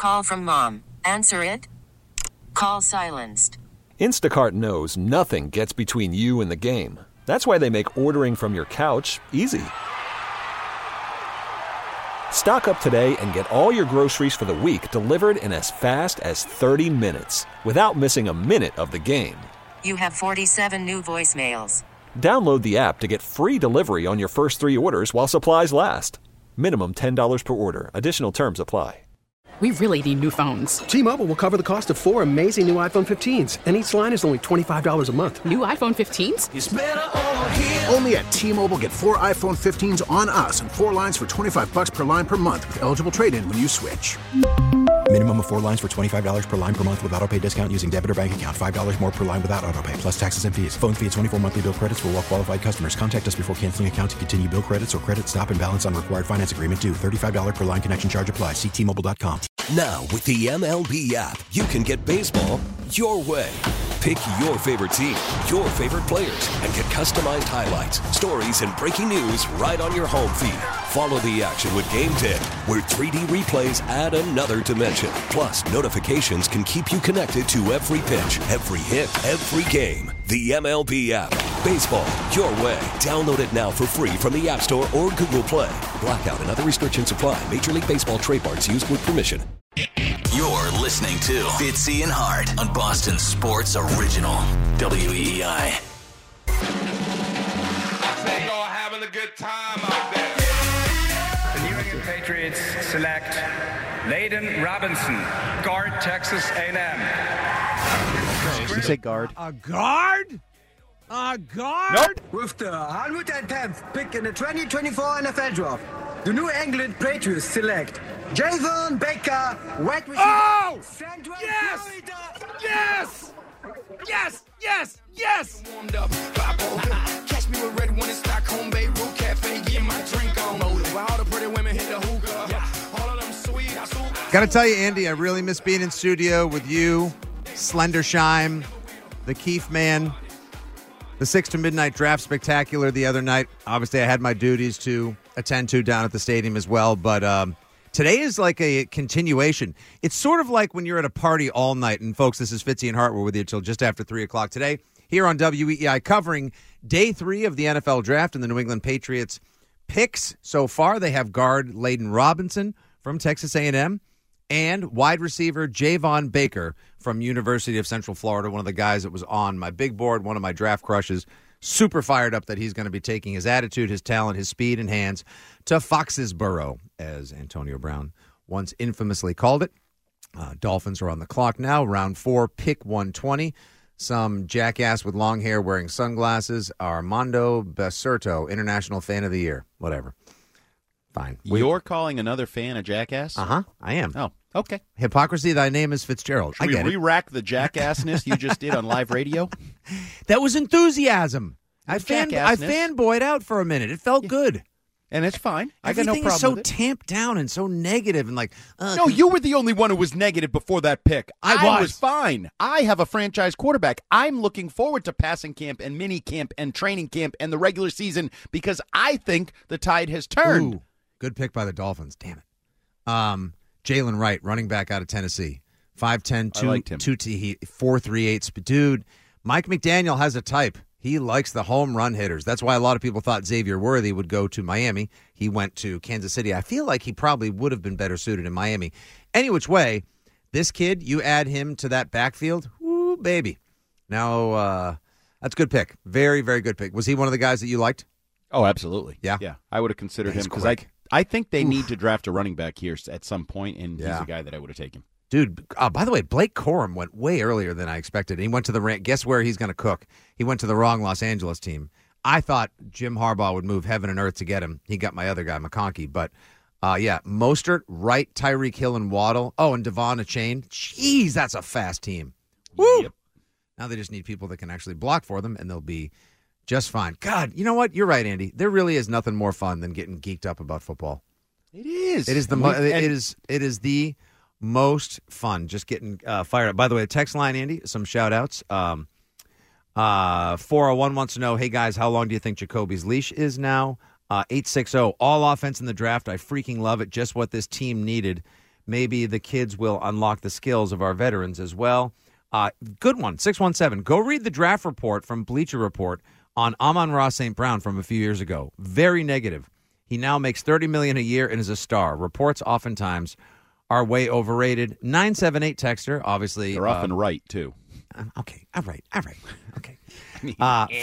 Call from mom. Answer it. Call silenced. Instacart knows nothing gets between you and the game. That's why they make ordering from your couch easy. Stock up today and get all your groceries for the week delivered in as fast as 30 minutes without missing a minute of the game. You have 47 new voicemails. Download the app to get free delivery on your first 3 orders while supplies last. Minimum $10 per order. Additional terms apply. We really need new phones. T-Mobile will cover the cost of 4 amazing new iPhone 15s, and each line is only $25 a month. New iPhone 15s? It's better over here. Only at T-Mobile, get 4 iPhone 15s on us and 4 lines for $25 per line per month with eligible trade-in when you switch. Minimum of 4 lines for $25 per line per month with autopay discount using debit or bank account. $5 more per line without autopay, plus taxes and fees. Phone fee at 24 monthly bill credits for well-qualified customers. Contact us before canceling account to continue bill credits or credit stop and balance on required finance agreement due. $35 per line connection charge applies. See T-Mobile.com. Now, with the MLB app, you can get baseball your way. Pick your favorite team, your favorite players, and get customized highlights, stories, and breaking news right on your home feed. Follow the action with Game 10, where 3D replays add another dimension. Plus, notifications can keep you connected to every pitch, every hit, every game. The MLB app. Baseball your way. Download it now for free from the App Store or Google Play. Blackout and other restrictions apply. Major League Baseball trademarks used with permission. You're listening to Fitzy and Hart on Boston Sports Original, WEEI. I think y'all having a good time out there. The New England Patriots select Layden Robinson, guard, Texas A&M. Did you say guard? A guard? A guard? Nope. With the 110th pick in the 2024 NFL Draft, the New England Patriots select Javon Baker, wide receiver. Oh! Central Yes! Florida. Yes! Yes! Yes! Yes! Warmed up, catch me with red one in Stockholm, Beirut Cafe, get my drink on. Where all the pretty women hit the hookah, all of them sweet. Gotta tell you, Andy, I really miss being in studio with you, Slendershime, the Keefe man, the 6 to midnight draft spectacular the other night. Obviously, I had my duties to attend to down at the stadium as well, but today is like a continuation. It's sort of like when you're at a party all night, and folks, this is Fitzy and Hart. We're with you until just after 3 o'clock today here on WEEI, covering day 3 of the NFL draft and the New England Patriots picks. So far, they have guard Layden Robinson from Texas A&M and wide receiver Javon Baker from University of Central Florida, one of the guys that was on my big board, one of my draft crushes. Super fired up that he's going to be taking his attitude, his talent, his speed and hands to Foxesboro, as Antonio Brown once infamously called it. Dolphins are on the clock now. Round 4, pick 120. Some jackass with long hair wearing sunglasses. Armando Becerto, International Fan of the Year. Whatever. Fine. You're calling another fan a jackass? Uh-huh. I am. Oh, okay. Hypocrisy, thy name is Fitzgerald. Should I get we re-rack the jackassness you just did on live radio? That was enthusiasm. I Jackassness. fanboyed out for a minute. It felt good. And it's fine. I got no Everything problem is so with it. tamped down and so negative and like... No, you were the only one who was negative before that pick. I was fine. I have a franchise quarterback. I'm looking forward to passing camp and mini camp and training camp and the regular season because I think the tide has turned. Ooh, good pick by the Dolphins. Damn it. Jalen Wright, running back out of Tennessee. 5'10", I liked him. 4.38. Dude, Mike McDaniel has a type. He likes the home run hitters. That's why a lot of people thought Xavier Worthy would go to Miami. He went to Kansas City. I feel like he probably would have been better suited in Miami. Any which way, this kid, you add him to that backfield, woo, baby. Now, that's a good pick. Very, very good pick. Was he one of the guys that you liked? Oh, absolutely. Yeah? Yeah, I would have considered him because quick. I think they need to draft a running back here at some point, and he's a guy that I would have taken. Dude, by the way, Blake Corum went way earlier than I expected. He went to the guess where he's going to cook? He went to the wrong Los Angeles team. I thought Jim Harbaugh would move heaven and earth to get him. He got my other guy, McConkey. But, Mostert, Wright, Tyreek Hill, and Waddle. Oh, and Devon Achane. Jeez, that's a fast team. Woo! Yep. Now they just need people that can actually block for them, and they'll be just fine. God, you know what? You're right, Andy. There really is nothing more fun than getting geeked up about football. It is. It is it is the most fun, just getting fired up. By the way, text line, Andy, some shout-outs. 401 wants to know, hey, guys, how long do you think Jacoby's leash is now? 860, all offense in the draft. I freaking love it. Just what this team needed. maybe the kids will unlock the skills of our veterans as well. Good one, 617. Go read the draft report from Bleacher Report on Amon-Ra St. Brown from a few years ago. Very negative. He now makes $30 million a year and is a star. Reports oftentimes are way overrated. 978 texter, obviously. They're often right, too. Okay, all right. Okay. Andy,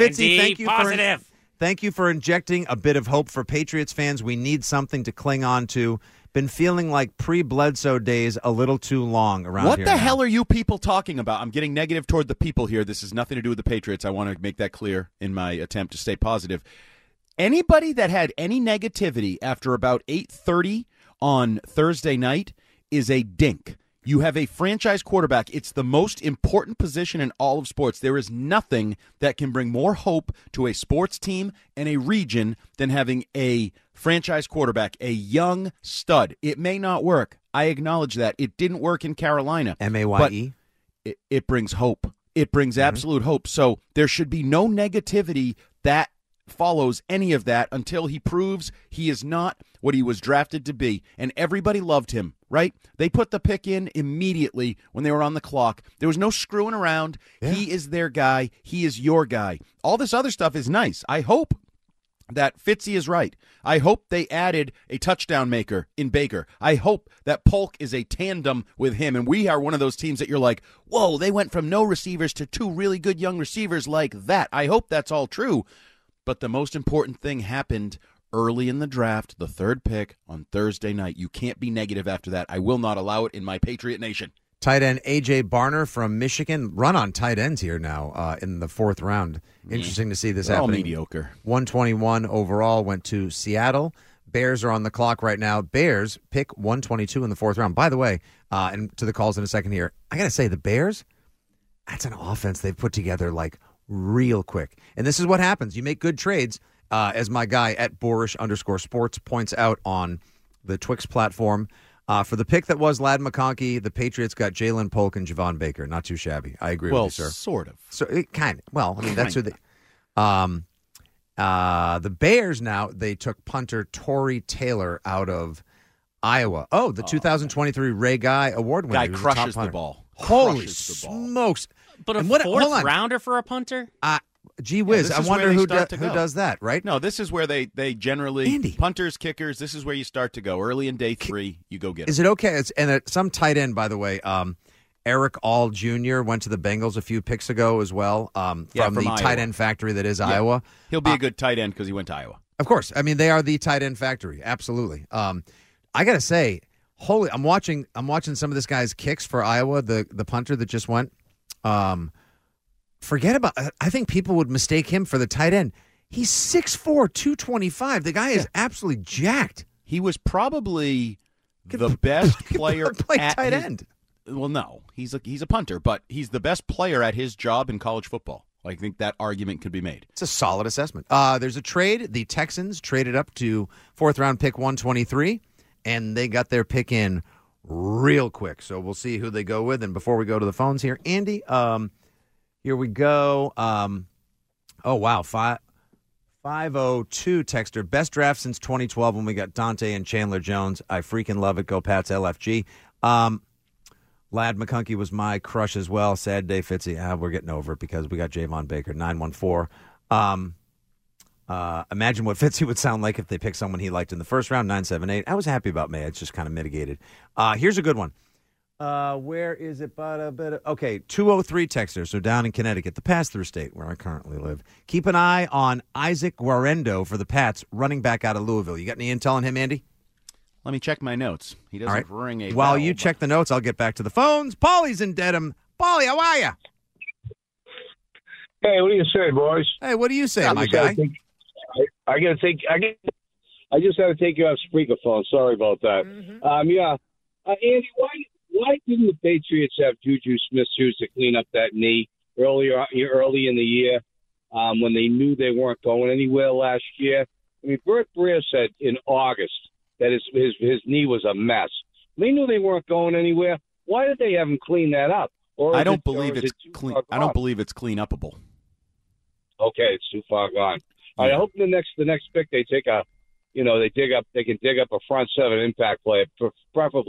Fitzy, thank you for injecting a bit of hope for Patriots fans. We need something to cling on to. Been feeling like pre-Bledsoe days a little too long around here. What the hell are you people talking about? I'm getting negative toward the people here. This has nothing to do with the Patriots. I want to make that clear in my attempt to stay positive. Anybody that had any negativity after about 8:30 on Thursday night is a dink. You have a franchise quarterback. It's the most important position in all of sports. There is nothing that can bring more hope to a sports team and a region than having a franchise quarterback, a young stud. It may not work. I acknowledge that. It didn't work in Carolina. M-A-Y-E? But it brings hope. It brings absolute hope. So there should be no negativity that follows any of that until he proves he is not what he was drafted to be. And everybody loved him, right? They put the pick in immediately when they were on the clock. There was no screwing around. Yeah. He is their guy. He is your guy. All this other stuff is nice. I hope that Fitzy is right. I hope they added a touchdown maker in Baker. I hope that Polk is a tandem with him, and we are one of those teams that you're like, whoa, they went from no receivers to two really good young receivers like that. I hope that's all true. But the most important thing happened early in the draft, the third pick on Thursday night. You can't be negative after that. I will not allow it in my Patriot Nation. Tight end A.J. Barner from Michigan. Run on tight ends here now in the fourth round. Interesting to see this happening. All mediocre. 121 overall went to Seattle. Bears are on the clock right now. Bears pick 122 in the fourth round. By the way, and to the calls in a second here, I got to say, the Bears, that's an offense they've put together like real quick. And this is what happens. You make good trades, as my guy at Boorish_sports points out on the Twix platform. For the pick that was Ladd McConkey, the Patriots got Jalen Polk and Javon Baker. Not too shabby. I agree with you, sir. Well, sort of. So it kind of. Well, I mean, that's who they. The Bears now, they took punter Torrey Taylor out of Iowa. Oh, the 2023 Ray Guy Award winner. Guy crushes the ball. Holy smokes. But a fourth rounder for a punter? Gee whiz, I wonder who does that, right? No, this is where they generally, punters, kickers, this is where you start to go. Early in day 3, you go get it. Is it okay? Some tight end, by the way, Eric All Jr. went to the Bengals a few picks ago as well from the tight end factory that is Iowa. He'll be a good tight end because he went to Iowa. Of course. I mean, they are the tight end factory. Absolutely. I got to say, I'm watching some of this guy's kicks for Iowa, the punter that just went. Forget about I think people would mistake him for the tight end. He's 6'4", 225. The guy is absolutely jacked. He was probably the best player at tight end. Well, no. He's a punter, but he's the best player at his job in college football. I think that argument could be made. It's a solid assessment. There's a trade. The Texans traded up to fourth-round pick 123, and they got their pick in real quick. So we'll see who they go with. And before we go to the phones here, Andy, here we go. Oh, wow. 502 texter. Best draft since 2012 when we got Dante and Chandler Jones. I freaking love it. Go Pats, LFG. Ladd McConkey was my crush as well. Sad day, Fitzy. We're getting over it because we got Javon Baker, 914. Imagine what Fitzy would sound like if they picked someone he liked in the first round, 978. I was happy about May. It's just kind of mitigated. Here's a good one. Where is it? Okay, 203 texter. So down in Connecticut, the pass-through state where I currently live. Keep an eye on Isaac Guarendo for the Pats, running back out of Louisville. You got any intel on him, Andy? Let me check my notes. He doesn't ring a bell. While you check the notes, I'll get back to the phones. Paulie's in Dedham. Paulie, how are you? Hey, what do you say, boys? Hey, what do you say, my guy? I just had to take you off speakerphone. Sorry about that. Mm-hmm. Andy, why didn't the Patriots have Juju Smith-Schuster to clean up that knee early in the year when they knew they weren't going anywhere last year? I mean, Bert Breer said in August that his knee was a mess. They knew they weren't going anywhere. Why did they have him clean that up? I don't believe it's clean. I don't believe it's clean upable. Okay, it's too far gone. Yeah. I hope the next pick they take they can dig up a front seven impact player, preferably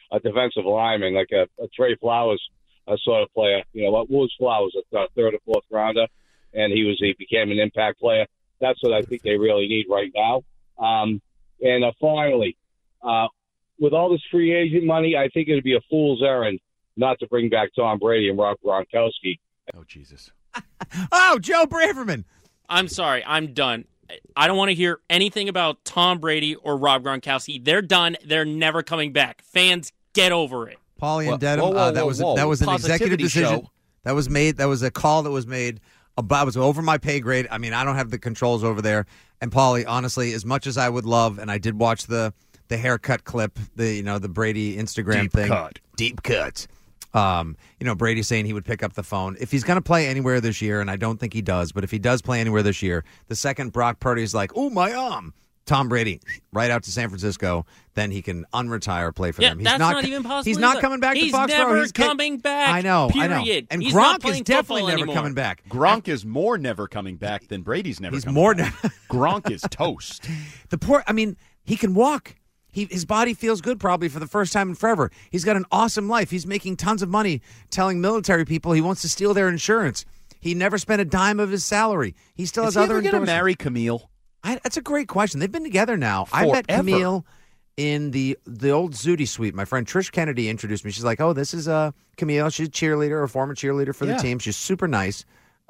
a defensive lineman, like a Trey Flowers sort of player. You know, what was Flowers, a third or fourth rounder, and he became an impact player. That's what I think they really need right now. And finally, with all this free agent money, I think it would be a fool's errand not to bring back Tom Brady and Rob Gronkowski. Oh, Jesus. Oh, Joe Braverman. I'm sorry. I'm done. I don't want to hear anything about Tom Brady or Rob Gronkowski. They're done. They're never coming back. Fans, get over it. Paulie and Dedham, that was an executive decision. That was made. That was a call that was made. It was over my pay grade. I mean, I don't have the controls over there. And Paulie, honestly, as much as I would love, and I did watch the haircut clip, the Brady Instagram thing. Deep cut. Brady saying he would pick up the phone. If he's going to play anywhere this year, and I don't think he does, but if he does play anywhere this year, the second Brock Purdy's like, oh, my arm, Tom Brady, right out to San Francisco, then he can unretire, play for them. He's not even possible. He's not coming back to Foxborough. He's never coming back. I know. And he's Gronk is definitely never coming back. Gronk is more never coming back than Brady's never He's coming more back. Gronk is toast. He can walk. His body feels good probably for the first time in forever. He's got an awesome life. He's making tons of money telling military people he wants to steal their insurance. He never spent a dime of his salary. He still has other endorsements. Is he ever going to marry Camille? That's a great question. They've been together now. Forever. I met Camille in the old Zooty suite. My friend Trish Kennedy introduced me. She's like, oh, this is Camille. She's a cheerleader, a former cheerleader for the team. She's super nice.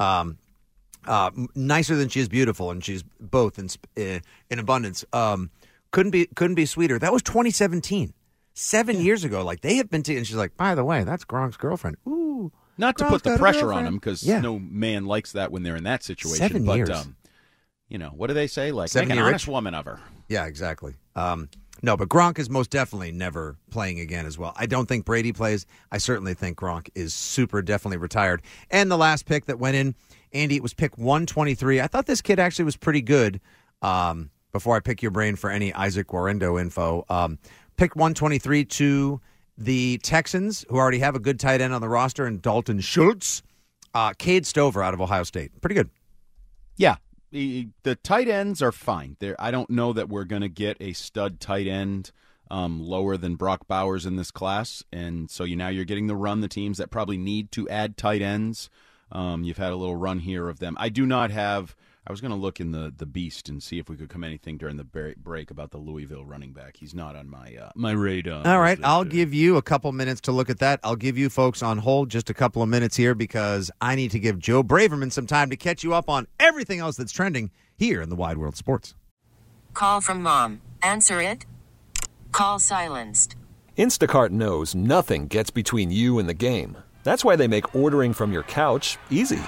Nicer than she is beautiful, and she's both in abundance. Couldn't be sweeter. That was 2017, 7 years ago. Like they have been together. And she's like, by the way, that's Gronk's girlfriend. Ooh, not to put the pressure on him because no man likes that when they're in that situation. 7 years. What do they say? Like, 7 make an years. honest woman of her. Yeah, exactly. No, but Gronk is most definitely never playing again as well. I don't think Brady plays. I certainly think Gronk is super definitely retired. And the last pick that went in, Andy, it was pick 123. I thought this kid actually was pretty good. Before I pick your brain for any Isaac Guarendo info, pick 123 to the Texans, who already have a good tight end on the roster, and Dalton Schultz. Cade Stover out of Ohio State. Pretty good. Yeah. The tight ends are fine. I don't know that we're going to get a stud tight end lower than Brock Bowers in this class. And so now you're getting the teams that probably need to add tight ends. You've had a little run here of them. I do not have – I was going to look in the Beast and see if we could come anything during the break about the Louisville running back. He's not on my radar. All right, I'll give you a couple minutes to look at that. I'll give you folks on hold just a couple of minutes here because I need to give Joe Braverman some time to catch you up on everything else that's trending here in the Wide World of Sports. Call from mom. Answer it. Call silenced. Instacart knows nothing gets between you and the game. That's why they make ordering from your couch easy.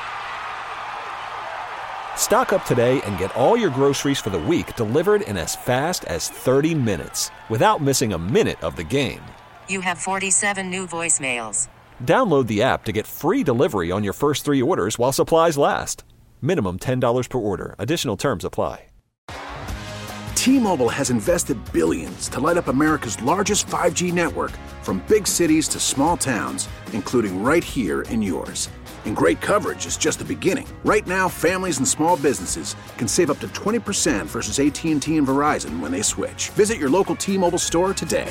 Stock up today and get all your groceries for the week delivered in as fast as 30 minutes without missing a minute of the game. You have 47 new voicemails. Download the app to get free delivery on your first 3 orders while supplies last. Minimum $10 per order. Additional terms apply. T-Mobile has invested billions to light up America's largest 5G network, from big cities to small towns, including right here in yours. And great coverage is just the beginning. Right now, families and small businesses can save up to 20% versus AT&T and Verizon when they switch. Visit your local T-Mobile store today.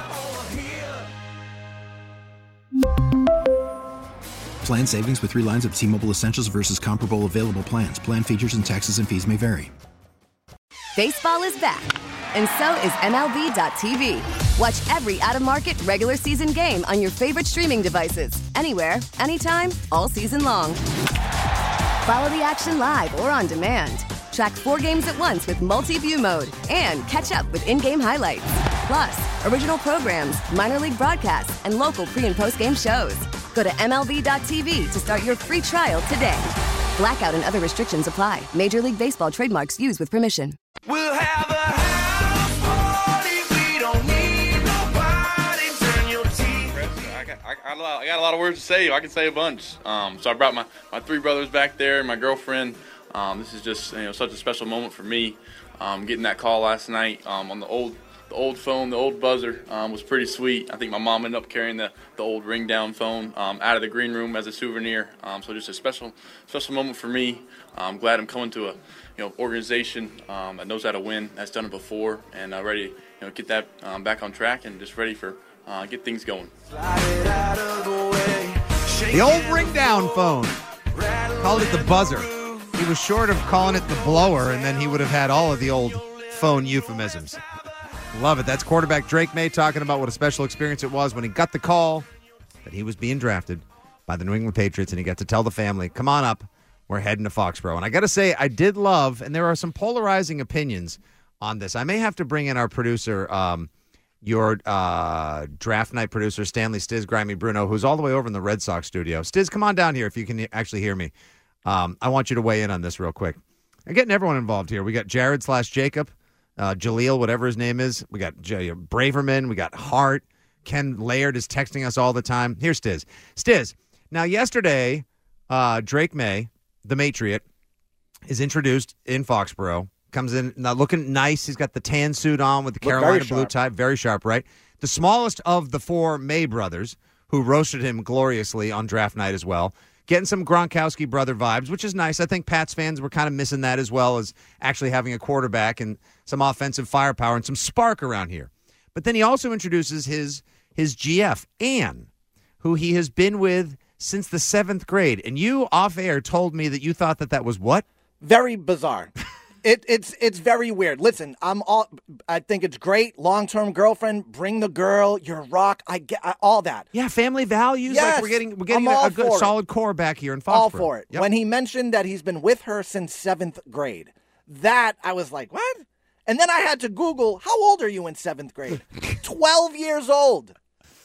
Plan savings with 3 lines of T-Mobile Essentials versus comparable available plans. Plan features and taxes and fees may vary. Baseball is back, and so is MLB.tv. Watch every out-of-market regular season game on your favorite streaming devices, anywhere, anytime, all season long. Follow the action live or on demand. Track 4 games at once with multi-view mode and catch up with in-game highlights. Plus, original programs, minor league broadcasts, and local pre- and post-game shows. Go to MLB.tv to start your free trial today. Blackout and other restrictions apply. Major League Baseball trademarks used with permission. We'll have a house party. We don't need nobody. Turn your TV. I got a lot of words to say. I can say a bunch. So I brought my 3 brothers back there and my girlfriend. This is just such a special moment for me. Getting that call last night on the old phone, the old buzzer was pretty sweet. I think my mom ended up carrying the old ring down phone out of the green room as a souvenir. So just a special moment for me. I'm glad I'm coming to a organization that knows how to win, that's done it before, and ready to get that back on track and just ready for get things going. The old ring down phone. Called it the buzzer. He was short of calling it the blower, and then he would have had all of the old phone euphemisms. Love it. That's quarterback Drake May talking about what a special experience it was when he got the call that he was being drafted by the New England Patriots, and he got to tell the family, come on up, we're heading to Foxborough. And I got to say, I did love, and there are some polarizing opinions on this. I may have to bring in our producer, your draft night producer, Stanley Stiz Grimy Bruno, who's all the way over in the Red Sox studio. Stiz, come on down here if you can actually hear me. I want you to weigh in on this real quick. I'm getting everyone involved here. We got Jared/Jacob, Jaleel, whatever his name is. We got Braverman. We got Hart. Ken Laird is texting us all the time. Here's Stiz. Stiz, now yesterday, Drake May, the Matriot, is introduced in Foxborough. Comes in looking nice. He's got the tan suit on with the Carolina blue tie. Very sharp, right? The smallest of the four May brothers, who roasted him gloriously on draft night as well. Getting some Gronkowski brother vibes, which is nice. I think Pats fans were kind of missing that as well as actually having a quarterback and some offensive firepower and some spark around here. But then he also introduces his GF, Ann, who he has been with since the 7th grade. And you, off air, told me that you thought that was what? Very bizarre. It's very weird. Listen, I think it's great. Long-term girlfriend, bring the girl, you're rock. I get all that. Yeah, family values. Yes, like we're getting a good solid core back here in Foxborough. All for it. Yep. When he mentioned that he's been with her since 7th grade, that I was like, what? And then I had to Google, how old are you in 7th grade? 12 years old.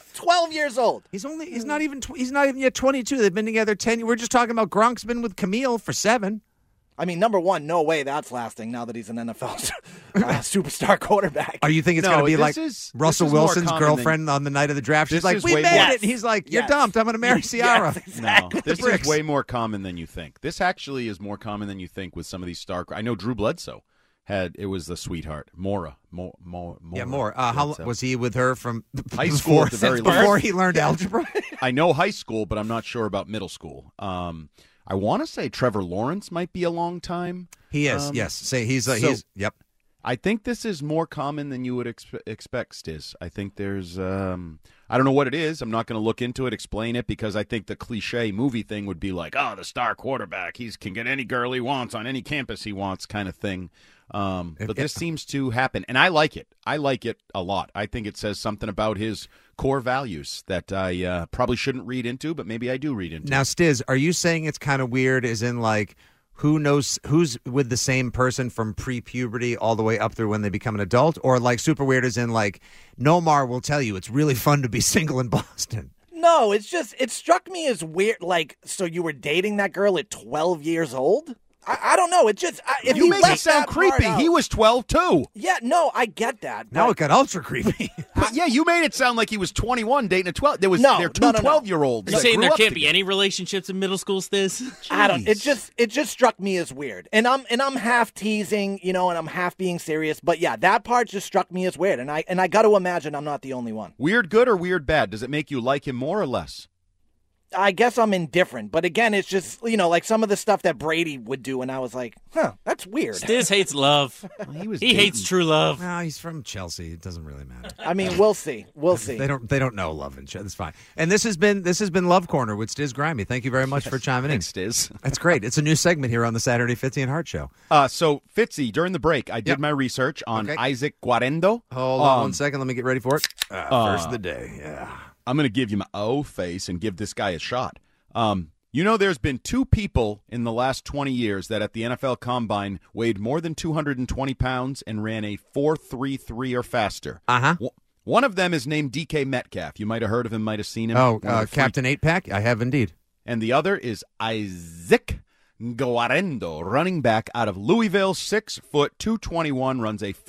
12 years old. He's not even yet 22. They've been together 10 years. We're just talking about Gronk's been with Camille for 7. I mean, number one, no way that's lasting now that he's an NFL superstar quarterback. Are you think it's going to be like Russell Wilson's girlfriend on the night of the draft? She's like, we made it. And he's like, you're dumped. I'm going to marry Ciara. Yes, exactly. No, this is way more common than you think. This actually is more common than you think with some of these star. I know Drew Bledsoe it was the sweetheart, Mora. Yeah, Mora. How was he with her from high school at the very least? Before he learned algebra? I know high school, but I'm not sure about middle school. I want to say Trevor Lawrence might be a long time. He is, yes. Say he's yep. I think this is more common than you would expect, Stiz. I think there's, I don't know what it is. I'm not going to look into it, explain it, because I think the cliche movie thing would be like, the star quarterback, he can get any girl he wants on any campus he wants kind of thing. But this seems to happen, and I like it. I like it a lot. I think it says something about his core values that I probably shouldn't read into, but maybe I do read into. Now, Stiz, are you saying it's kind of weird as in like who knows who's with the same person from pre-puberty all the way up through when they become an adult? Or like super weird as in like Nomar will tell you it's really fun to be single in Boston? No, it struck me as weird. Like, so you were dating that girl at 12 years old? I don't know. It just if you make it sound creepy. He was 12 too. Yeah, no, I get that. Now it got ultra creepy. But yeah, you made it sound like he was 21 dating a 12. They're two 12-year-olds. You're saying there can't be any relationships in middle school, Stiz? I don't. It just struck me as weird, and I'm half teasing, and I'm half being serious. But yeah, that part just struck me as weird, and I got to imagine I'm not the only one. Weird good or weird bad? Does it make you like him more or less? I guess I'm indifferent, but again, it's just, like some of the stuff that Brady would do, and I was like, that's weird. Stiz hates love. He hates true love. No, he's from Chelsea. It doesn't really matter. I mean, we'll see. We'll see. They don't know love and shit. That's fine. And this has been Love Corner with Stiz Grimy. Thank you very much for chiming in. Thanks, Stiz. That's great. It's a new segment here on the Saturday Fitzy and Hart Show. So, Fitzy, during the break, I did my research on Isaac Guarendo. Hold on 1 second. Let me get ready for it. First of the day. Yeah. I'm going to give you my O face and give this guy a shot. There's been 2 people in the last 20 years that at the NFL Combine weighed more than 220 pounds and ran a 4.33 or faster. Uh-huh. One of them is named DK Metcalf. You might have heard of him, might have seen him. Oh, Captain 8-Pack? I have indeed. And the other is Isaac Guarendo, running back out of Louisville, 6 foot, 221, runs a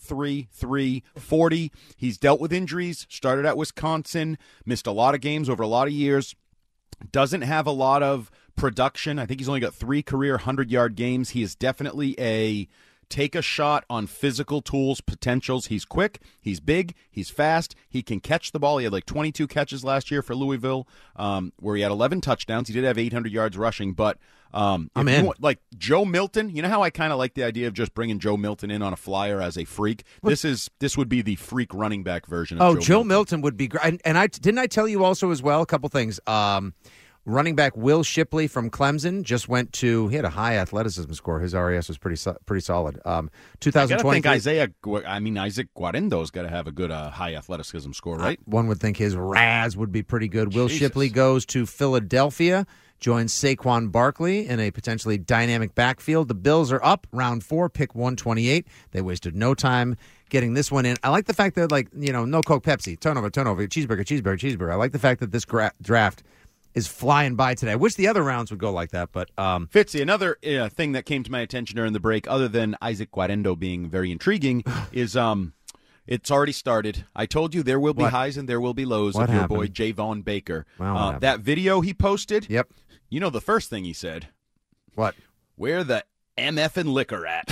4.33 40. He's dealt with injuries, started at Wisconsin, missed a lot of games over a lot of years. Doesn't have a lot of production. I think he's only got 3 career 100-yard games. He is definitely a take a shot on physical tools, potentials. He's quick, he's big, he's fast, he can catch the ball. He had like 22 catches last year for Louisville, where he had 11 touchdowns. He did have 800 yards rushing, but I'm in. Like Joe Milton, you know how I kind of like the idea of just bringing Joe Milton in on a flyer as a freak? This would be the freak running back version of Joe Milton would be great. And I tell you also as well a couple things. Running back Will Shipley from Clemson just went to. He had a high athleticism score. His RAS was pretty solid. 2020. I think Isaac Guarendo's got to have a good high athleticism score, right? One would think his RAS would be pretty good. Will Jesus. Shipley goes to Philadelphia, joins Saquon Barkley in a potentially dynamic backfield. The Bills are up, round 4, pick 128. They wasted no time getting this one in. I like the fact that, no Coke, Pepsi, turnover, cheeseburger. I like the fact that this draft is flying by today. I wish the other rounds would go like that, but Fitzy, another thing that came to my attention during the break, other than Isaac Guarendo being very intriguing, is it's already started. I told you there will be highs and there will be lows of your boy Javon Baker. Wow, that video he posted. Yep. You know the first thing he said. What? Where the MFing liquor at?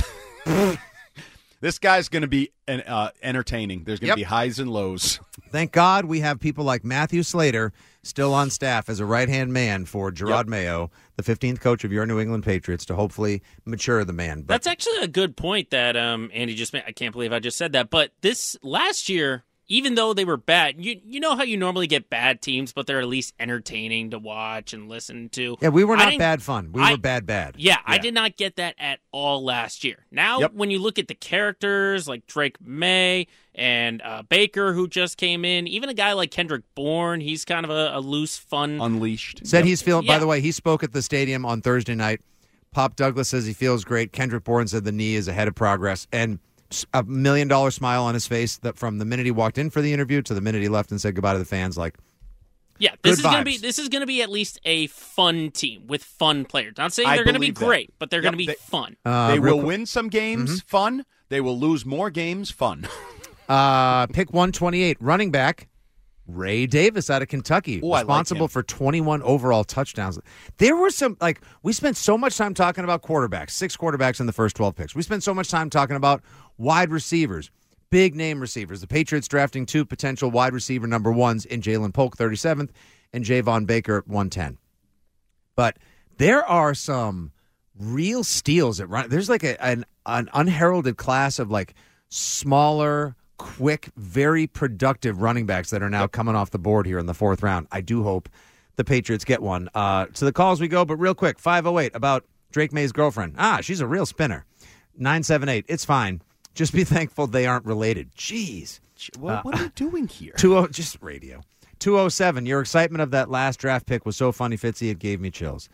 This guy's going to be entertaining. There's going to be highs and lows. Thank God we have people like Matthew Slater still on staff as a right-hand man for Gerard Mayo, the 15th coach of your New England Patriots, to hopefully mature the man. But that's actually a good point that Andy just made. I can't believe I just said that. But this last year, even though they were bad, you know how you normally get bad teams, but they're at least entertaining to watch and listen to. Yeah, we were not bad fun. We were bad. Yeah, I did not get that at all last year. Now, when you look at the characters like Drake May and Baker, who just came in, even a guy like Kendrick Bourne, he's kind of a loose, fun. Unleashed. Said he's feeling, by the way, he spoke at the stadium on Thursday night. Pop Douglas says he feels great. Kendrick Bourne said the knee is ahead of progress. And a $1 million smile on his face that from the minute he walked in for the interview to the minute he left and said goodbye to the fans. This is gonna be at least a fun team with fun players. Not saying they're gonna be great, but they're gonna be fun. They will win some games, fun. They will lose more games, fun. Pick 128, running back Ray Davis out of Kentucky, responsible for 21 overall touchdowns. There were some, we spent so much time talking about quarterbacks, 6 quarterbacks in the first 12 picks. We spent so much time talking about wide receivers, big name receivers. The Patriots drafting 2 potential wide receiver number 1s in Jalen Polk, 37th, and Javon Baker, 110. But there are some real steals at run. There's an unheralded class of smaller, quick, very productive running backs that are now coming off the board here in the 4th round. I do hope the Patriots get one. To the calls we go, but real quick, 508 about Drake May's girlfriend. She's a real spinner. 978, it's fine. Just be thankful they aren't related. Jeez. What are we doing here? Just radio. 207, your excitement of that last draft pick was so funny, Fitzy, it gave me chills.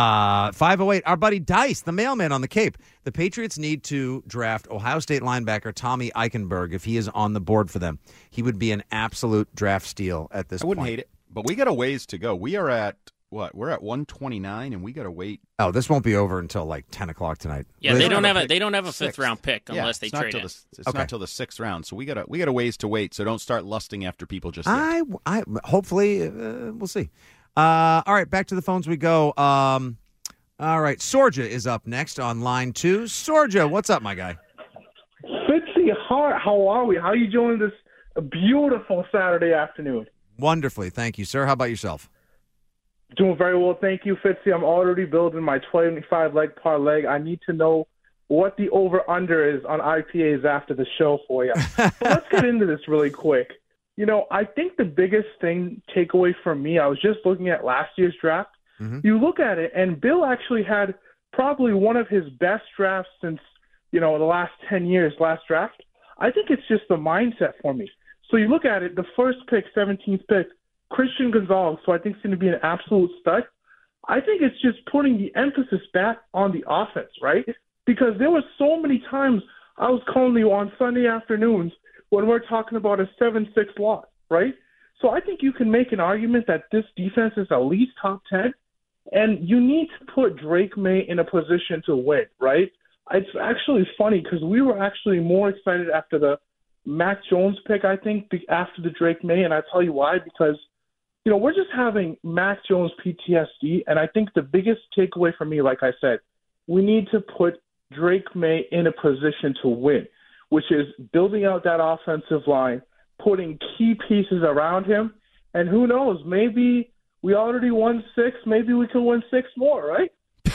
508, our buddy Dice, the mailman on the Cape. The Patriots need to draft Ohio State linebacker Tommy Eichenberg if he is on the board for them. He would be an absolute draft steal at this point. I wouldn't hate it, but we got a ways to go. We are at, we're at 129, and we got to wait. Oh, this won't be over until 10 o'clock tonight. Yeah, they don't have a 5th round pick unless they trade it. It's not till the 6th round, so we got a ways to wait. So don't start lusting after people just. Hopefully we'll see. All right, back to the phones we go. All right, Sorja is up next on line 2. Sorja, what's up, my guy? Fitzy, how are we? How are you doing this beautiful Saturday afternoon? Wonderfully, thank you, sir. How about yourself? Doing very well, thank you, Fitzy. I'm already building my 25-leg parlay. I need to know what the over-under is on IPAs after the show for you. But let's get into this really quick. I think the biggest takeaway for me, I was just looking at last year's draft. Mm-hmm. You look at it, and Bill actually had probably one of his best drafts since, the last 10 years, last draft. I think it's just the mindset for me. So you look at it, the first pick, 17th pick, Christian Gonzalez, so I think it's going to be an absolute stud. I think it's just putting the emphasis back on the offense, right? Because there were so many times I was calling you on Sunday afternoons when we're talking about a 7-6 loss, right? So I think you can make an argument that this defense is at least top 10, and you need to put Drake May in a position to win, right? It's actually funny because we were actually more excited after the Mac Jones pick, I think, after the Drake May, and I tell you why, because we're just having Mac Jones PTSD, and I think the biggest takeaway for me, like I said, we need to put Drake May in a position to win, which is building out that offensive line, putting key pieces around him, and who knows, maybe we already won 6, maybe we can win 6 more, right?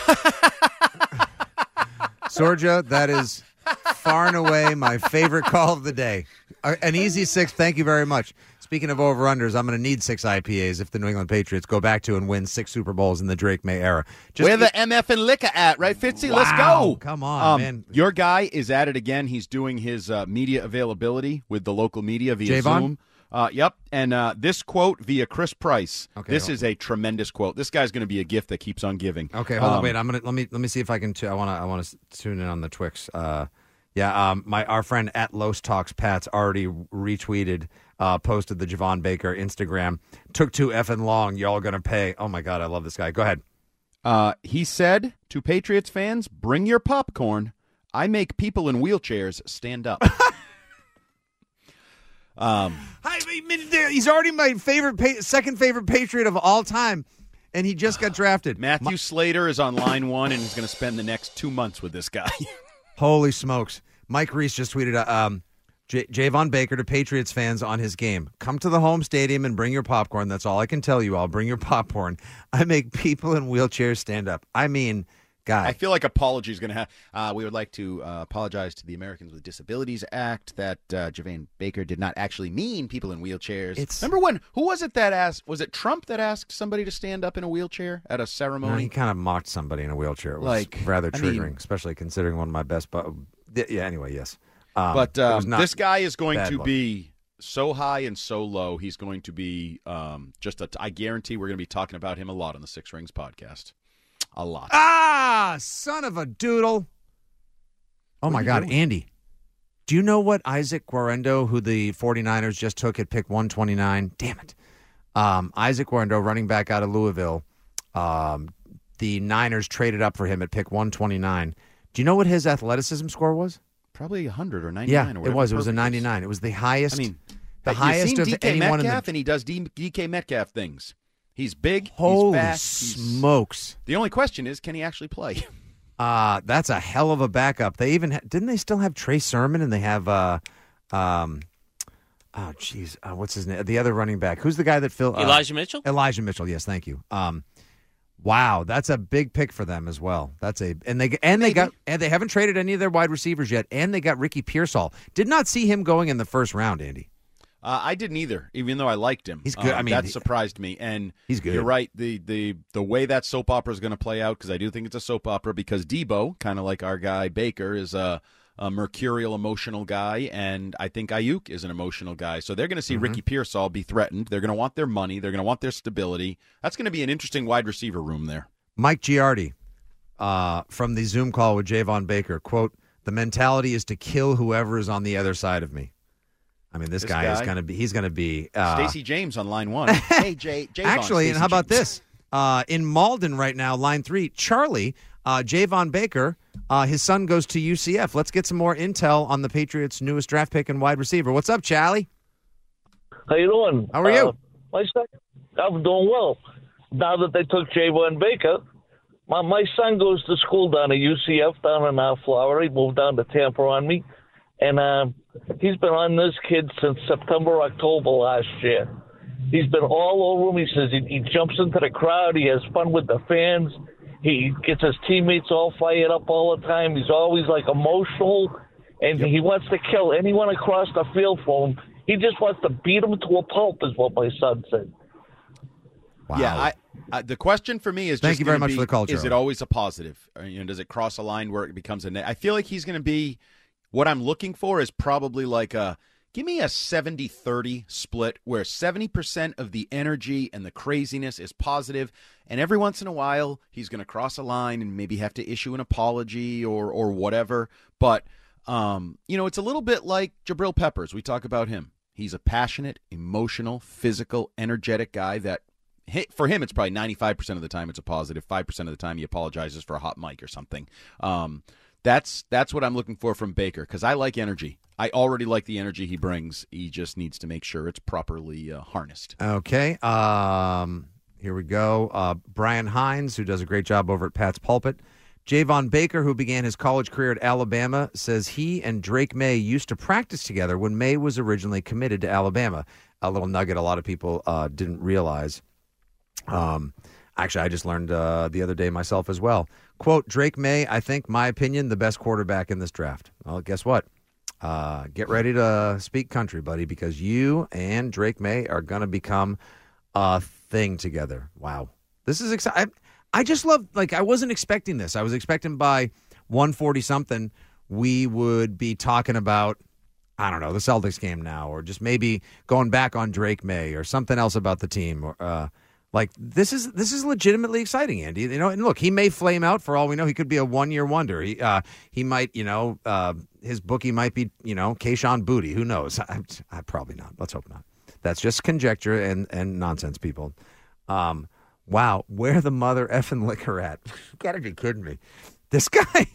Sorja, that is far and away my favorite call of the day. An easy 6, thank you very much. Speaking of over-unders, I'm going to need 6 IPAs if the New England Patriots go back to and win 6 Super Bowls in the Drake May era. Where the MF and liquor at, right, Fitzy? Wow. Let's go. Come on, man. Your guy is at it again. He's doing his media availability with the local media via Javon? Zoom. Yep, and this quote via Chris Price. Okay, this is a tremendous quote. This guy's going to be a gift that keeps on giving. Okay, hold on, wait. Let me see if I can. I want to tune in on the Twix. Our friend at Los Talks Pats already retweeted, posted the Javon Baker Instagram. Took too effing long. Y'all gonna pay. Oh my God, I love this guy. Go ahead. He said to Patriots fans, "Bring your popcorn. I make people in wheelchairs stand up." He's already my second favorite Patriot of all time, and he just got drafted. Matthew Slater is on line 1 and is going to spend the next 2 months with this guy. Holy smokes. Mike Reese just tweeted Javon Baker to Patriots fans on his game. Come to the home stadium and bring your popcorn. That's all I can tell you all. Bring your popcorn. I make people in wheelchairs stand up. I mean, guy. I feel like apology is going to have. We would like to apologize to the Americans with Disabilities Act that Javon Baker did not actually mean people in wheelchairs. Remember when? Who was it that asked? Was it Trump that asked somebody to stand up in a wheelchair at a ceremony? No, he kind of mocked somebody in a wheelchair. It was rather triggering, especially considering one of my best. Yeah. Anyway, yes. But this guy is going to be so high and so low. He's going to be I guarantee we're going to be talking about him a lot on the Six Rings podcast. A lot. Son of a doodle. Oh, my God. Andy, do you know what Isaac Guarendo, who the 49ers just took at pick 129? Damn it. Isaac Guarendo, running back out of Louisville. The Niners traded up for him at pick 129. Do you know what his athleticism score was? Probably 100 or 99. Yeah, or whatever. it was. It was a 99. It was the highest. I mean, the highest of DK anyone Metcalf, and he does DK Metcalf things. He's big. Holy he's fast. Smokes! The only question is, can he actually play? That's a hell of a backup. They even didn't they still have Trey Sermon, and they have what's his name? The other running back. Who's the guy that Elijah Mitchell? Elijah Mitchell. Yes, thank you. Wow, that's a big pick for them as well. They haven't traded any of their wide receivers yet, and they got Ricky Pearsall. Did not see him going in the first round, Andy. I didn't either, even though I liked him. He's good. That surprised me, and he's good. You're right. The way that soap opera is going to play out, because I do think it's a soap opera, because Debo, kind of like our guy Baker, is a mercurial, emotional guy, and I think Ayuk is an emotional guy. So they're going to see Ricky Pearsall be threatened. They're going to want their money. They're going to want their stability. That's going to be an interesting wide receiver room there. Mike Giardi from the Zoom call with Javon Baker, quote, "The mentality is to kill whoever is on the other side of me." I mean, this guy is going to be. He's going to be Stacey James on line 1. Hey, Jay. Actually, and how about this? In Malden right now, line 3, Charlie, Javon Baker, his son goes to UCF. Let's get some more intel on the Patriots' newest draft pick and wide receiver. What's up, Charlie? How you doing? How are you? I'm doing well. Now that they took Javon Baker, my son goes to school down at UCF down in Florida. He moved down to Tampa on me. And he's been on this kid since September, October last year. He's been all over him. He says he jumps into the crowd. He has fun with the fans. He gets his teammates all fired up all the time. He's always, emotional. And he wants to kill anyone across the field for him. He just wants to beat him to a pulp, is what my son said. Wow. Yeah, the question for me is thank you very much for the call, is it always a positive? Does it cross a line where it becomes a I feel like he's going to be – what I'm looking for is probably give me a 70-30 split where 70% of the energy and the craziness is positive, and every once in a while he's going to cross a line and maybe have to issue an apology or whatever. But, it's a little bit like Jabril Peppers. We talk about him. He's a passionate, emotional, physical, energetic guy that for him it's probably 95% of the time it's a positive, 5% of the time he apologizes for a hot mic or something. That's what I'm looking for from Baker, because I like energy. I already like the energy he brings. He just needs to make sure it's properly harnessed. Okay. Here we go. Brian Hines, who does a great job over at Pat's Pulpit, Javon Baker, who began his college career at Alabama, says he and Drake May used to practice together when May was originally committed to Alabama. A little nugget a lot of people didn't realize. Actually, I just learned the other day myself as well. Quote, Drake May, I think, my opinion, the best quarterback in this draft. Well, guess what? Get ready to speak country, buddy, because you and Drake May are going to become a thing together. Wow. This is exciting. I just love, I wasn't expecting this. I was expecting by 140-something we would be talking about, I don't know, the Celtics game now, or just maybe going back on Drake May or something else about the team. Or this is legitimately exciting, Andy. And look, he may flame out for all we know. He could be a one-year wonder. He might, his bookie might be, Keyshawn Booty. Who knows? I probably not. Let's hope not. That's just conjecture and nonsense, people. Wow, where the mother effing liquor at? You gotta be kidding me. This guy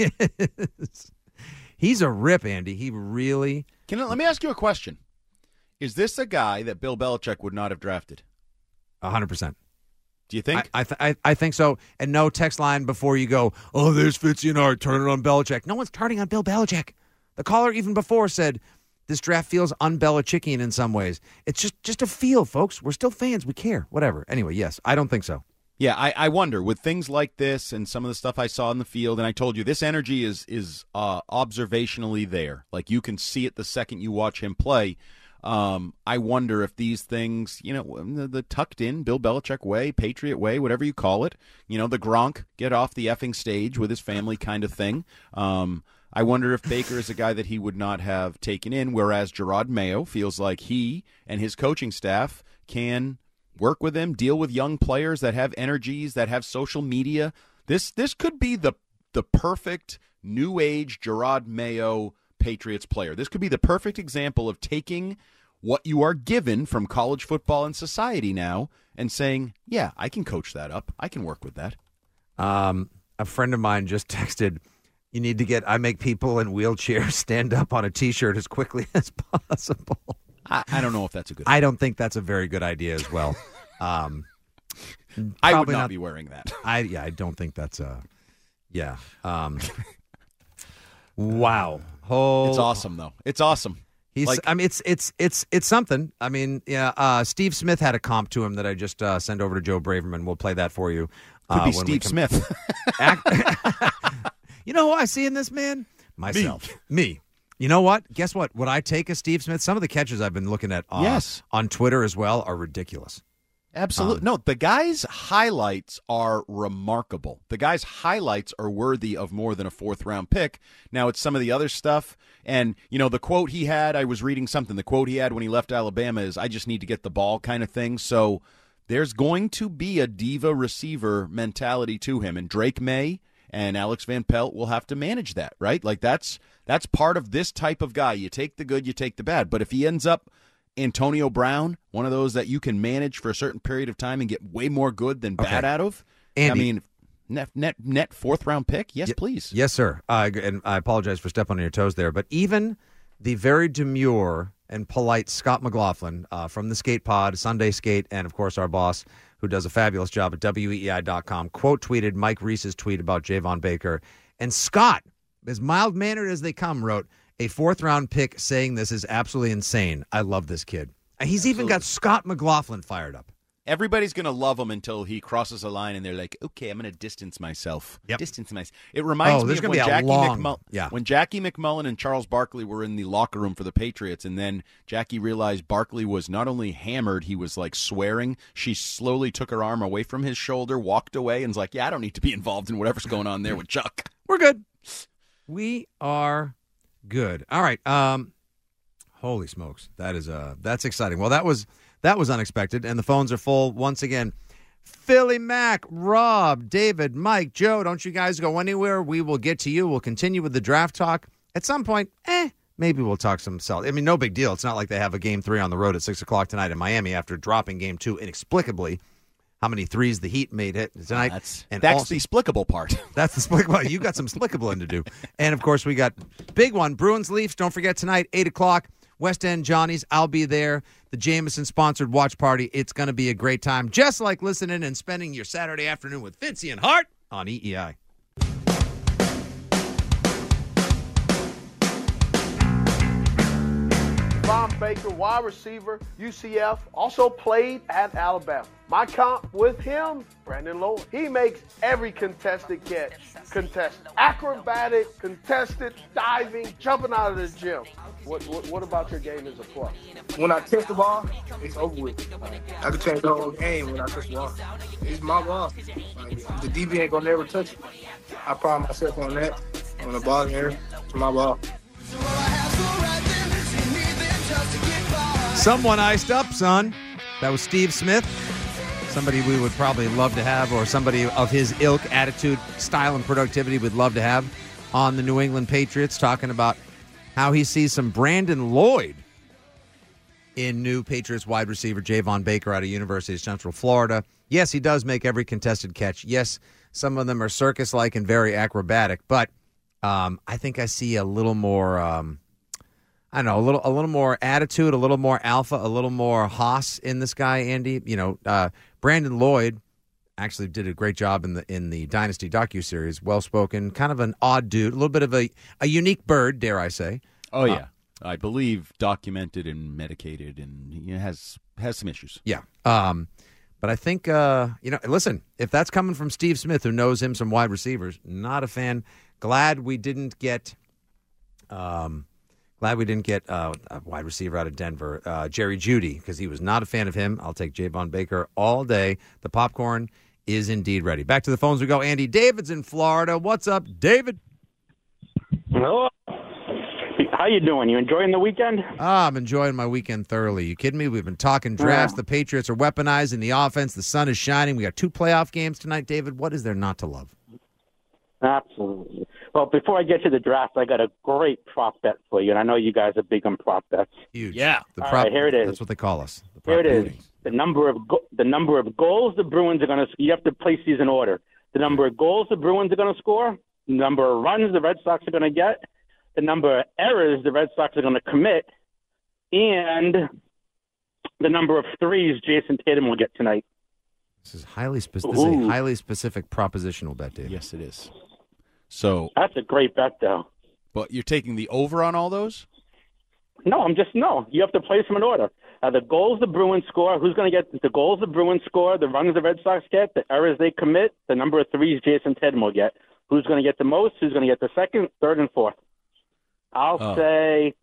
he's a rip, Andy. He really. Let me ask you a question. Is this a guy that Bill Belichick would not have drafted? 100%. Do you think? I think so. And no text line before you go, oh, there's Fitzy and Art, turn it on Belichick. No one's turning on Bill Belichick. The caller even before said, this draft feels un-Belichickian in some ways. It's just a feel, folks. We're still fans. We care. Whatever. Anyway, yes, I don't think so. Yeah, I wonder, with things like this and some of the stuff I saw in the field, and I told you, this energy is observationally there. Like, you can see it the second you watch him play. I wonder if these things, the tucked-in Bill Belichick way, Patriot way, whatever you call it, the Gronk, get off the effing stage with his family kind of thing. I wonder if Baker is a guy that he would not have taken in, whereas Gerard Mayo feels like he and his coaching staff can work with him, deal with young players that have energies, that have social media. This could be the perfect new age Gerard Mayo Patriots player. This could be the perfect example of taking what you are given from college football and society now and saying, yeah, I can coach that up. I can work with that. A friend of mine just texted, you need to I make people in wheelchairs stand up on a T-shirt as quickly as possible. I don't know if that's a good idea. I don't think that's a very good idea as well. I would not be wearing that. I don't think that's yeah. Wow. It's awesome, though. It's awesome. It's something. I mean, yeah. Steve Smith had a comp to him that I just sent over to Joe Braverman. We'll play that for you. Could be Steve Smith. You know who I see in this man? Myself. Me. You know what? Guess what? Would I take a Steve Smith? Some of the catches I've been looking at on Twitter as well are ridiculous. Absolutely. No, the guy's highlights are remarkable. The guy's highlights are worthy of more than a fourth-round pick. Now, it's some of the other stuff. And, the quote he had, I was reading something. The quote he had when he left Alabama is, I just need to get the ball kind of thing. So there's going to be a diva receiver mentality to him. And Drake May and Alex Van Pelt will have to manage that, right? Like, that's part of this type of guy. You take the good, you take the bad. But if he ends up Antonio Brown, one of those that you can manage for a certain period of time and get way more good than bad out of, Andy, I mean, net fourth-round pick? Yes, please. Yes, sir. And I apologize for stepping on your toes there. But even the very demure and polite Scott McLaughlin from the Skate Pod, Sunday Skate, and, of course, our boss, who does a fabulous job at WEEI.com, quote-tweeted Mike Reese's tweet about Javon Baker. And Scott, as mild-mannered as they come, wrote, a fourth-round pick saying this is absolutely insane. I love this kid. He's even got Scott McLaughlin fired up. Everybody's going to love him until he crosses a line and they're like, okay, I'm going to distance myself. Yep. Distance myself. It reminds me of when Jackie when McMullen and Charles Barkley were in the locker room for the Patriots, and then Jackie realized Barkley was not only hammered, he was like swearing. She slowly took her arm away from his shoulder, walked away, and was like, yeah, I don't need to be involved in whatever's going on there with Chuck. We're good. We are good. All right. Holy smokes. That's exciting. Well, that was unexpected, and the phones are full once again. Philly Mac, Rob, David, Mike, Joe, don't you guys go anywhere. We will get to you. We'll continue with the draft talk. At some point, maybe we'll talk some Celtics. I mean, no big deal. It's not like they have a Game 3 on the road at 6 o'clock tonight in Miami after dropping Game 2 inexplicably. How many threes the Heat made it tonight. That's the explicable part. That's the explicable. You got some explicable to do. And, of course, we got big one, Bruins Leafs. Don't forget tonight, 8 o'clock. West End Johnny's. I'll be there. The Jameson-sponsored watch party. It's going to be a great time, just like listening and spending your Saturday afternoon with Fitzy and Hart on EEI. Javon Baker, wide receiver, UCF, also played at Alabama. My comp with him, Brandon Lloyd. He makes every contested catch contested. Acrobatic, contested, diving, jumping out of the gym. What about your game as a plus? When I catch the ball, it's over with. I can change the whole game when I touch the ball. It's my ball. Like, the DB ain't gonna never touch it. I pride myself on that. When the ball in there, it's my ball. Someone iced up, son. That was Steve Smith. Somebody we would probably love to have, or somebody of his ilk, attitude, style, and productivity we'd love to have on the New England Patriots, talking about how he sees some Brandon Lloyd in new Patriots wide receiver Javon Baker out of University of Central Florida. Yes, he does make every contested catch. Yes, some of them are circus-like and very acrobatic, but I think I see a little more, a little more attitude, a little more alpha, a little more hoss in this guy, Andy. Brandon Lloyd actually did a great job in the Dynasty docuseries. Well-spoken, kind of an odd dude, a little bit of a unique bird, dare I say. Oh, yeah. I believe documented and medicated, and he has some issues. Yeah. But I think, listen, if that's coming from Steve Smith, who knows him some wide receivers, not a fan. Glad we didn't get a wide receiver out of Denver, Jerry Jeudy, because he was not a fan of him. I'll take Javon Baker all day. The popcorn is indeed ready. Back to the phones we go. Andy David's in Florida. What's up, David? Hello. How you doing? You enjoying the weekend? I'm enjoying my weekend thoroughly. You kidding me? We've been talking drafts. The Patriots are weaponizing the offense. The sun is shining. We got 2 playoff games tonight, David. What is there not to love? Absolutely. Well, before I get to the draft, I got a great prop bet for you, and I know you guys are big on prop bets. Huge. Yeah. All right, here it is. That's what they call us. Here it is. The number of goals the Bruins are going to – you have to place these in order. The number of goals the Bruins are going to score, the number of runs the Red Sox are going to get, the number of errors the Red Sox are going to commit, and the number of threes Jason Tatum will get tonight. This is highly specific propositional bet, David. Yes, it is. So that's a great bet, though. But you're taking the over on all those? No, you have to place them in order. The goals the Bruins score, who's going to get the goals the Bruins score, the runs the Red Sox get, the errors they commit, the number of threes Jason Tatum will get. Who's going to get the most? Who's going to get the second, third, and fourth? I'll say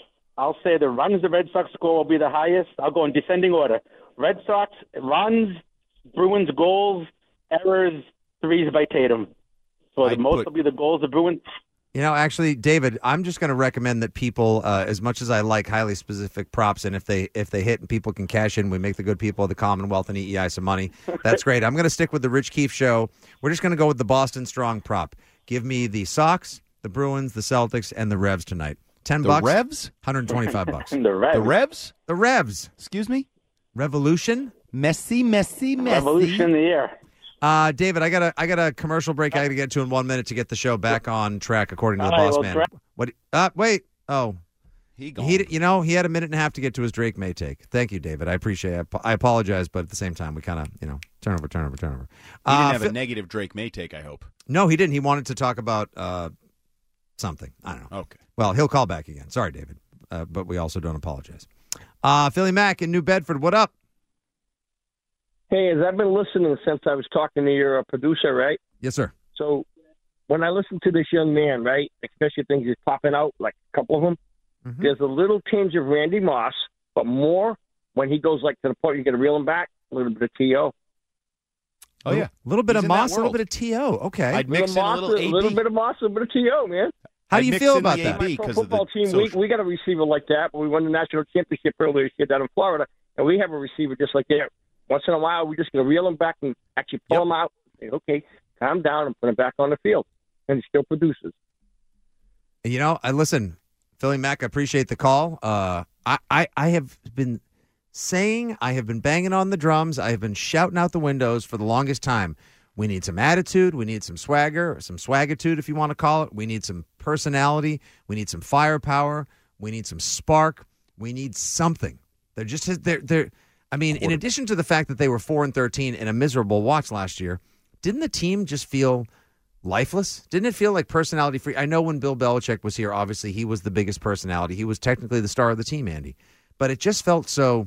the runs the Red Sox score will be the highest. I'll go in descending order. Red Sox runs, Bruins goals, errors, threes by Tatum. So the most will be the goals the Bruins. Actually, David, I'm just going to recommend that people, as much as I like highly specific props, and if they hit and people can cash in, we make the good people of the Commonwealth and EEI some money. That's great. I'm going to stick with the Rich Keefe show. We're just going to go with the Boston Strong prop. Give me the Sox, the Bruins, the Celtics, and the Revs tonight. $10. The Revs? $125. The Revs. The Revs? The Revs. Excuse me? Revolution? Messi. Revolution in the air. David, I got a commercial break I got to get to in 1 minute to get the show back on track, according to the boss man. Wait. Oh. He had a minute and a half to get to his Drake May take. Thank you, David. I appreciate it. I apologize, but at the same time, we kind of, turnover. He didn't have a negative Drake May take, I hope. No, he didn't. He wanted to talk about something. I don't know. Okay. Well, he'll call back again. Sorry, David. But we also don't apologize. Philly Mack in New Bedford, what up? Hey, as I've been listening since I was talking to your producer, right? Yes, sir. So when I listen to this young man, right, especially things he's popping out, like a couple of them, there's a little tinge of Randy Moss, but more when he goes like to the point you got to reel him back, a little bit of T.O. Oh, yeah. A little bit of Moss, a little bit of T.O. Okay. I'd mix in a little AB. A little bit of Moss, a little bit of T.O., man. How do you feel about that? My football team, we got a receiver like that, but we won the national championship earlier this year down in Florida, and we have a receiver just like that. Once in a while, we're just going to reel him back and actually pull him out. Say, okay, calm down and put him back on the field. And he still produces. Listen, Philly Mack, I appreciate the call. I have been saying, I have been banging on the drums, I have been shouting out the windows for the longest time. We need some attitude. We need some swagger, or some swagitude, if you want to call it. We need some personality. We need some firepower. We need some spark. We need something. They're just in addition to the fact that they were 4-13 and a miserable watch last year, didn't the team just feel lifeless? Didn't it feel like personality free? I know when Bill Belichick was here, obviously he was the biggest personality. He was technically the star of the team, Andy. But it just felt so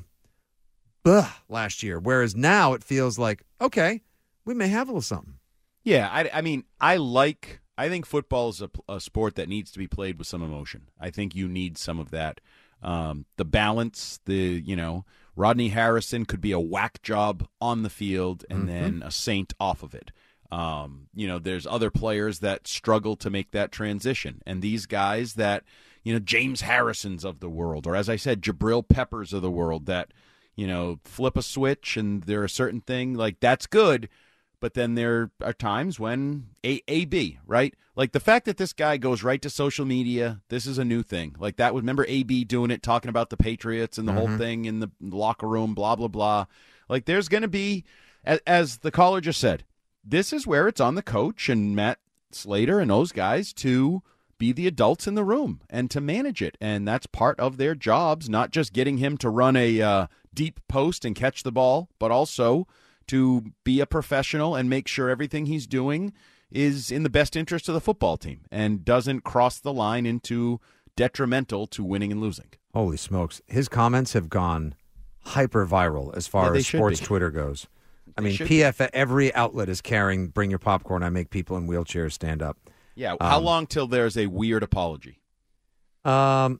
last year. Whereas now it feels like, okay, we may have a little something. Yeah, I mean, I think football is a sport that needs to be played with some emotion. I think you need some of that. The balance, Rodney Harrison could be a whack job on the field and then a saint off of it. There's other players that struggle to make that transition. And these guys that, James Harrisons of the world, or as I said, Jabril Peppers of the world that, flip a switch and there are certain things like that's good. But then there are times when AB, right? Like the fact that this guy goes right to social media, this is a new thing. Like that, remember AB doing it, talking about the Patriots and the whole thing in the locker room, blah, blah, blah. Like there's going to be, as the caller just said, this is where it's on the coach and Matt Slater and those guys to be the adults in the room and to manage it. And that's part of their jobs, not just getting him to run a deep post and catch the ball, but also to be a professional and make sure everything he's doing is in the best interest of the football team and doesn't cross the line into detrimental to winning and losing. Holy smokes. His comments have gone hyper viral as far as sports Twitter goes. I mean, PF, every outlet is carrying Bring Your Popcorn. I make people in wheelchairs stand up. Yeah. How long till there's a weird apology? Remember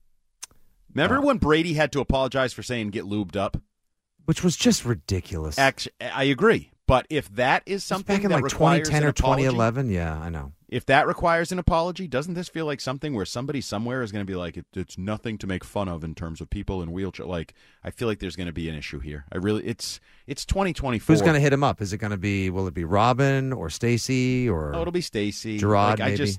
when Brady had to apologize for saying get lubed up? Which was just ridiculous. Actually, I agree. But if that is something back in that like requires 2010 an or apology, 2011, yeah, I know. If that requires an apology, doesn't this feel like something where somebody somewhere is going to be like, it's nothing to make fun of in terms of people in wheelchair? Like, I feel like there's going to be an issue here. It's 2024. Who's going to hit him up? Is it going to be? Will it be Robin or Stacy or? Oh, it'll be Stacy. Gerard, like, maybe.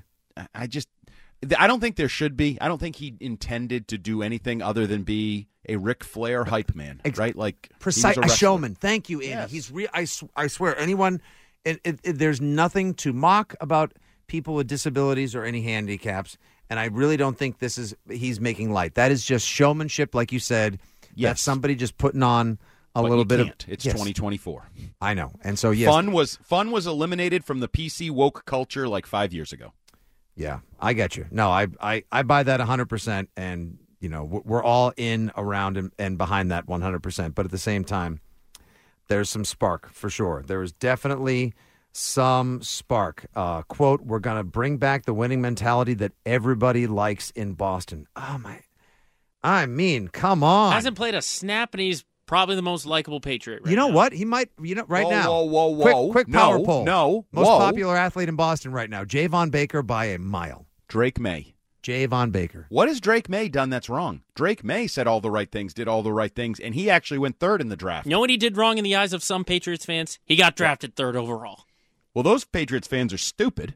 I don't think there should be. I don't think he intended to do anything other than be a Ric Flair hype man, right? Like precise a a showman. Thank you, Andy. Yes. He's I swear, anyone. There's nothing to mock about people with disabilities or any handicaps, and I really don't think he's making light. That is just showmanship, like you said. Yes. That's somebody just putting on a But little you bit can't. of. It's Yes. 2024. I know, and so yes, fun was eliminated from the PC woke culture like 5 years ago. Yeah, I get you. No, I buy that 100%, and we're all in, around, and behind that 100%. But at the same time, there's some spark for sure. There is definitely some spark. Quote: "We're gonna bring back the winning mentality that everybody likes in Boston." Oh my! I mean, come on. Hasn't played a snap, and he's probably the most likable Patriot. You know what? He might. Right now. Whoa! Quick No, power poll. no. Most Whoa. popular athlete in Boston right now: Javon Baker by a mile. Drake May. Javon Baker. What has Drake May done that's wrong? Drake May said all the right things, did all the right things, and he actually went third in the draft. You know what he did wrong in the eyes of some Patriots fans? He got drafted third overall. Well, those Patriots fans are stupid.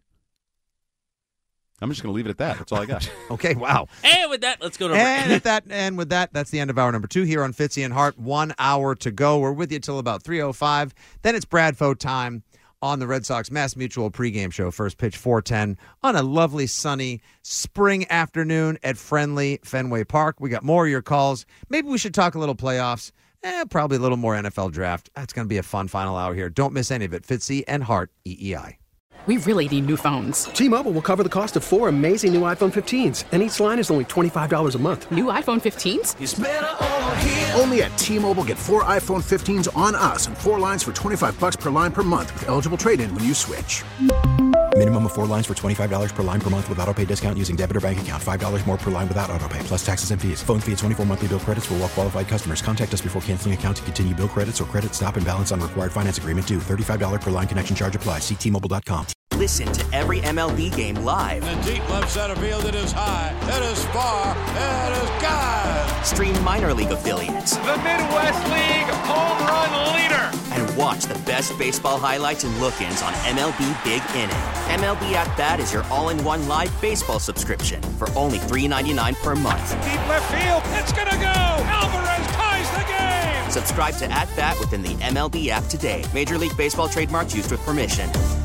I'm just going to leave it at that. That's all I got. Okay, wow. And with that, let's go to And with that, that's the end of hour number 2 here on Fitzy and Hart. 1 hour to go. We're with you till about 3:05. Then it's Bradfo time on the Red Sox Mass Mutual pregame show. First pitch 4:10 on a lovely sunny spring afternoon at friendly Fenway Park. We got more of your calls. Maybe we should talk a little playoffs. Probably a little more NFL draft. It's going to be a fun final hour here. Don't miss any of it. Fitzy and Hart, EEI. We really need new phones. T-Mobile will cover the cost of 4 amazing new iPhone 15s, and each line is only $25 a month. New iPhone 15s? It's better over here. Only at T-Mobile, get 4 iPhone 15s on us and 4 lines for $25 per line per month with eligible trade-in when you switch. Minimum of 4 lines for $25 per line per month with autopay discount using debit or bank account. $5 more per line without autopay, plus taxes and fees. Phone fee at 24 monthly bill credits for well-qualified customers. Contact us before canceling account to continue bill credits or credit stop and balance on required finance agreement due. $35 per line connection charge applies. See T-Mobile.com. Listen to every MLB game live. In the deep left center field, it is high, it is far, it is God. Stream minor league affiliates. The Midwest League home run leader. And watch the best baseball highlights and look-ins on MLB Big Inning. MLB At Bat is your all-in-one live baseball subscription for only $3.99 per month. Deep left field, it's gonna go. Alvarez ties the game. Subscribe to At Bat within the MLB app today. Major League Baseball trademarks used with permission.